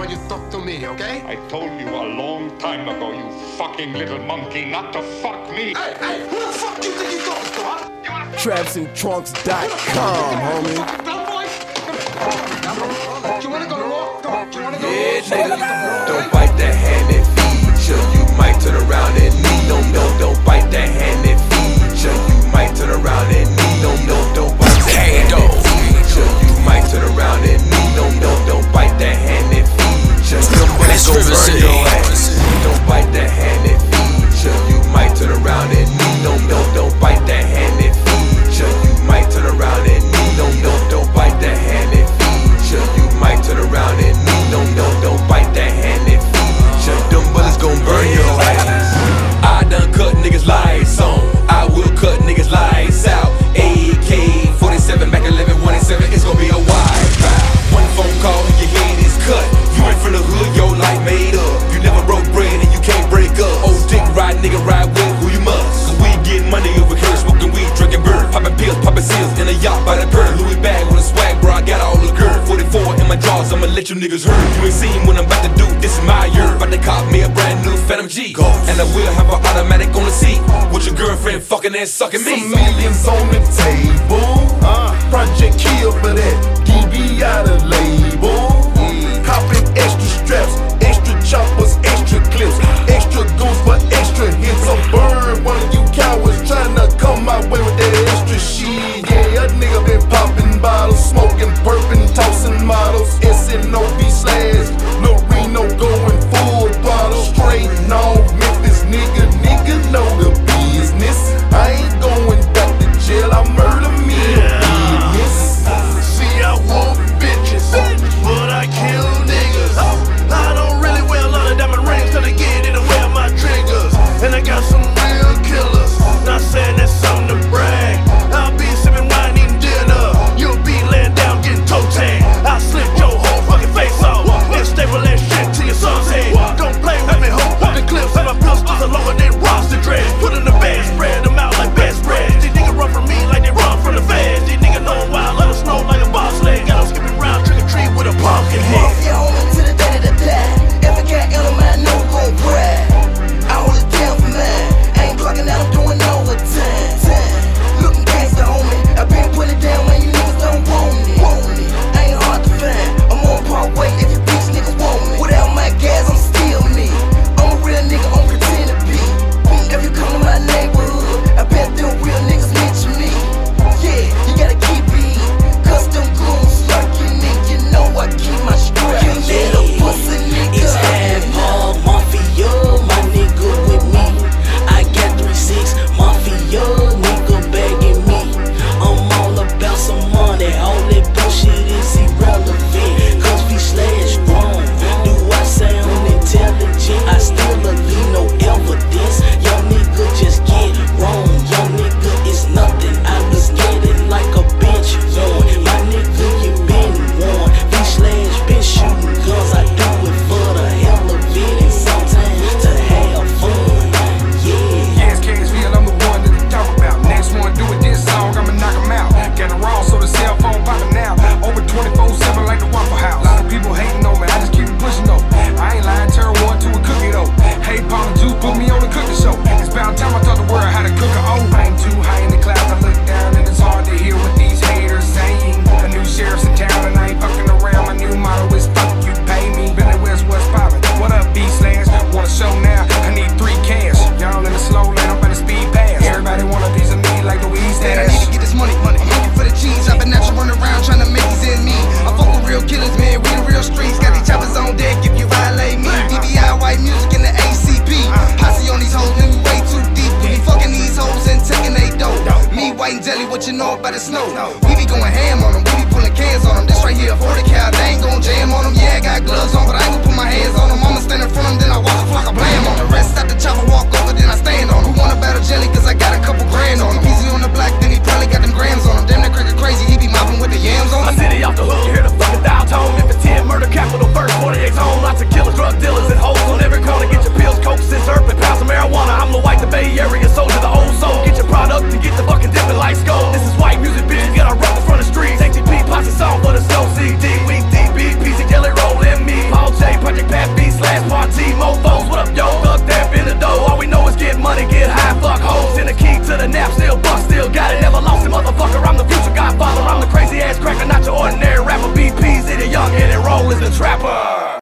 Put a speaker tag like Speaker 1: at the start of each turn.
Speaker 1: when you talk to me, okay?
Speaker 2: I told you a long time ago, you fucking little monkey, not to fuck me.
Speaker 1: Hey, who the fuck you think you talking to, huh?
Speaker 3: TrapsandTrunks.com, homie.
Speaker 1: You wanna go to war? Come on, you wanna go to war?
Speaker 3: Yeah, nigga. Don't bite that hand that feeds you. You might turn around and need. Don't bite that hand that feeds you. You might turn around and need. Don't bite that hand that feeds you. You might turn around and need. Don't bite that hand that feeds you. Them bullets gon' burn your ass. Don't bite that hand that feeds you. You might turn around and need. Don't bite that hand that feeds you. You might turn around and need. Don't bite that hand that feeds you. You might turn around and need. Don't bite that hand that feeds you. Them bullets gon' burn your ass. I done cut niggas lights on. I will cut niggas lights out. AK-47, Mac 11, 187. It's gon' be a wide ride. One phone call and your head is cut. You ain't from the hood, your life made up. You never broke bread and you can't break up. Old dick ride, nigga ride with who you must. Cause we get money over here, smoking weed, drinking beer, popping pills, popping seals in a yacht by the pier. Louis bag with a swag, bro, I got all the girl. 44 in my jaws, I'ma let you niggas hurt. You ain't seen what I'm about to do, this is my year. About to cop me a brand new Phantom G. And I will have an automatic on the seat. With your girlfriend fucking and sucking me.
Speaker 4: Some millions on the table. Project kill for that. DB out of label. Copping extra straps, extra choppers, extra clips, extra goons for extra hits. So burn one of you cowards trying to come my way with that extra shit. Yeah, a nigga been popping bottles, smoking, burping, tossing models. SNOB slash Lil Reno going full bottle. Straight off Memphis, nigga know the business. I ain't going back to jail, I murder me a business.
Speaker 5: See, I want bitches, but I kill niggas. I don't really wear a lot of diamond rings till they get in the way of my triggers. And I got some real killers, not saying that's something to brag. I'll be sipping wine, eating dinner. You'll be laying down getting toe tagged. I'll slip your whole fucking face off and staple that shit to your son's head. Don't play with me, ho. The clips of my pistols are longer than roster dread. Put in the bed, spread them out like best bread. These niggas run from me like they run from the feds. These niggas know wild, let us snow like a boss leg. Got them skipping round, trick or treat with a pumpkin head.
Speaker 6: Mafia homie to the day that I die. If I got element, I know gon' brag. I hold it down for mine. I ain't clocking out, I'm doing overtime. Looking gangsta, homie. I been putting it down when you niggas don't want it. I ain't hard to find. I'm on Parkway if you bitch niggas want me. Without my gas, I'm still me. I'm a real nigga, I'm pretend to be. If you come to my neighborhood, I bet them real niggas mention me. Yeah, you gotta keep it. Custom goons lurking, and you know I keep my strap. You little pussy nigga.
Speaker 7: It's half Mafia, my nigga with me. I got 3-6 Mafia, nigga begging me. I'm all about some money, all that bullshit is irrelevant. Cause we slash grown. Do I sound intelligent? I still leave no evidence. Young nigga just get wrong. Young nigga is nothing. I be skating like a bench warm. My nigga, you been warned. We slash been shooting guns. I do it for the hell of it and sometimes to have fun. Yeah.
Speaker 8: Yes, Cashville, I'm the one that they talk about. Next one, do it this song, I'ma knock 'em out. Got a raw, so the cell phone poppin' now. Over 24/7 like the Waffle House. A lot of people hating on me, I just keep it pushing though. I ain't lying, turn one to a cookie though. Hey, Paul and Juice put me on the cooking show. It's about time I taught the world how to cook a O. I ain't too high in the clouds, I look down and it's hard to hear what these haters saying. A new sheriff's in town and I ain't fucking around. My new motto is fuck you, pay me. Billy West, what's poppin'? What up, B-Slash? Want a show now? I need 3 cash. Y'all in the slow lane, I'm better speed past. Everybody want a piece of me like Louise
Speaker 9: I
Speaker 8: Dash.
Speaker 9: need to get this money. I'm looking for the cheese. I've been out here running around trying to make these ends meet. I fuck with real killers, man. We the real streets. Got these choppers on deck if you violate me. BBI white music in the ACP. Posse on these hoes, man, we way too deep. We be fucking these hoes and taking they dough. Me, white and jelly, what you know about the snow? We be going ham on them. We be pulling cans on them. This right here, 40 cal. They ain't gon' jam on them. Yeah, I got gloves on, but I ain't gon' put my hands on them. I'ma stand in front of them, then I walk a flock of blam on them. Rest out the chopper, walk over, then I stand on them. Who wanna battle jelly? Cause I got a couple